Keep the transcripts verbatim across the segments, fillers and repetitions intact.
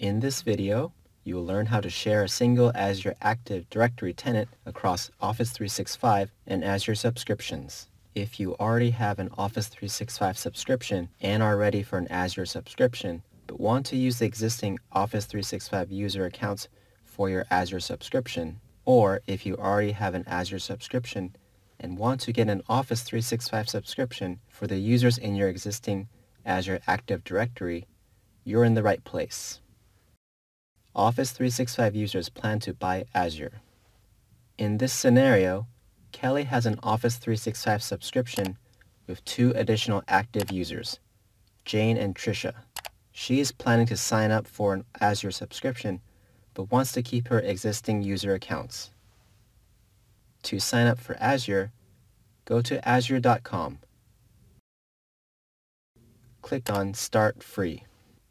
In this video, you will learn how to share a single Azure Active Directory tenant across Office three sixty-five and Azure subscriptions. If you already have an Office three sixty-five subscription and are ready for an Azure subscription, but want to use the existing Office three sixty-five user accounts for your Azure subscription, or if you already have an Azure subscription and want to get an Office three sixty-five subscription for the users in your existing Azure Active Directory, you're in the right place. Office three sixty-five users plan to buy Azure. In this scenario, Kelly has an Office three sixty-five subscription with two additional active users, Jane and Tricia. She is planning to sign up for an Azure subscription, but wants to keep her existing user accounts. To sign up for Azure, go to azure dot com. Click on Start Free.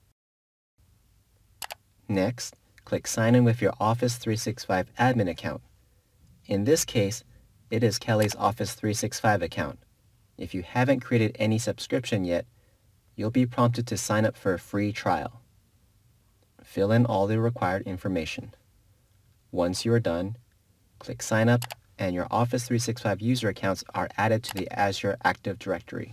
Next, click Sign in with your Office three sixty-five admin account. In this case, it is Kelly's Office three sixty-five account. If you haven't created any subscription yet, you'll be prompted to sign up for a free trial. Fill in all the required information. Once you are done, click Sign Up and your Office three sixty-five user accounts are added to the Azure Active Directory.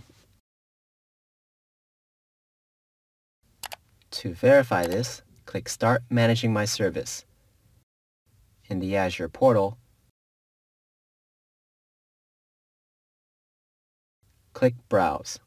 To verify this, click Start Managing My Service. In the Azure portal, click Browse,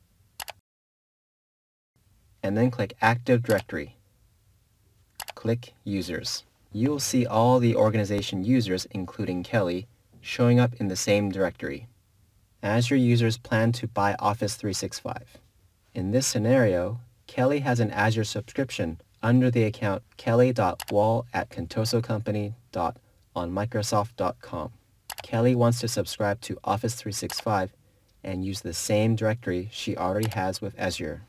and then click Active Directory. Click Users. You will see all the organization users, including Kelly, showing up in the same directory. Azure users plan to buy Office three sixty-five. In this scenario, Kelly has an Azure subscription under the account kelly dot wall at contoso company dot on microsoft dot com. Kelly wants to subscribe to Office three sixty-five and use the same directory she already has with Azure.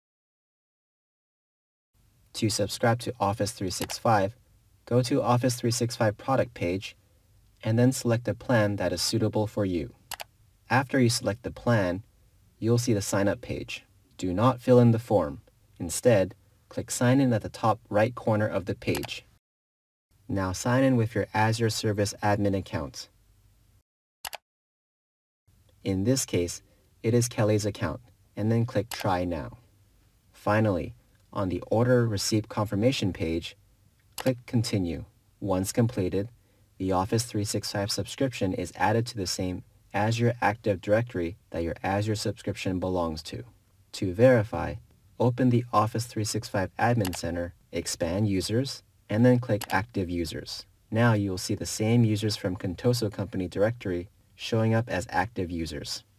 To subscribe to Office three sixty-five, go to Office three sixty-five product page and then select a plan that is suitable for you. After you select the plan, you'll see the sign up page. Do not fill in the form. Instead, click Sign in at the top right corner of the page. Now sign in with your Azure Service Admin account. In this case, it is Kelly's account, and then click Try Now. Finally, on the Order Receipt Confirmation page, click Continue. Once completed, the Office three sixty-five subscription is added to the same Azure Active Directory that your Azure subscription belongs to. To verify, open the Office three sixty-five Admin Center, expand Users, and then click Active Users. Now you will see the same users from Contoso Company directory showing up as active users.